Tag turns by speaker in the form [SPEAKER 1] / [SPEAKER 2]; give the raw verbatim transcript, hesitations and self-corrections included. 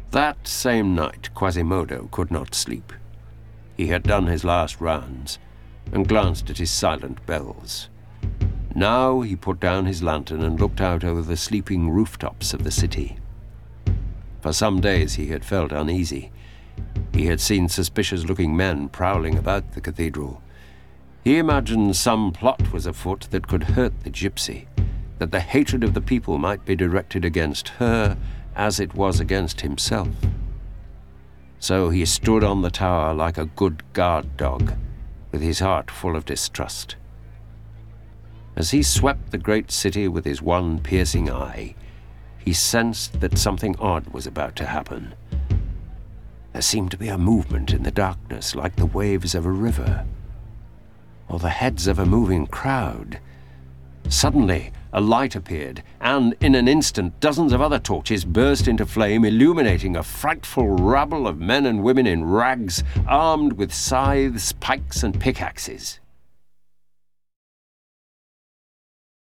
[SPEAKER 1] That same night, Quasimodo could not sleep. He had done his last rounds and glanced at his silent bells. Now he put down his lantern and looked out over the sleeping rooftops of the city. For some days he had felt uneasy. He had seen suspicious-looking men prowling about the cathedral. He imagined some plot was afoot that could hurt the gypsy, that the hatred of the people might be directed against her as it was against himself. So he stood on the tower like a good guard dog, with his heart full of distrust. As he swept the great city with his one piercing eye, he sensed that something odd was about to happen. There seemed to be a movement in the darkness like the waves of a river, or the heads of a moving crowd. Suddenly, a light appeared, and in an instant dozens of other torches burst into flame, illuminating a frightful rabble of men and women in rags, armed with scythes, pikes, and pickaxes.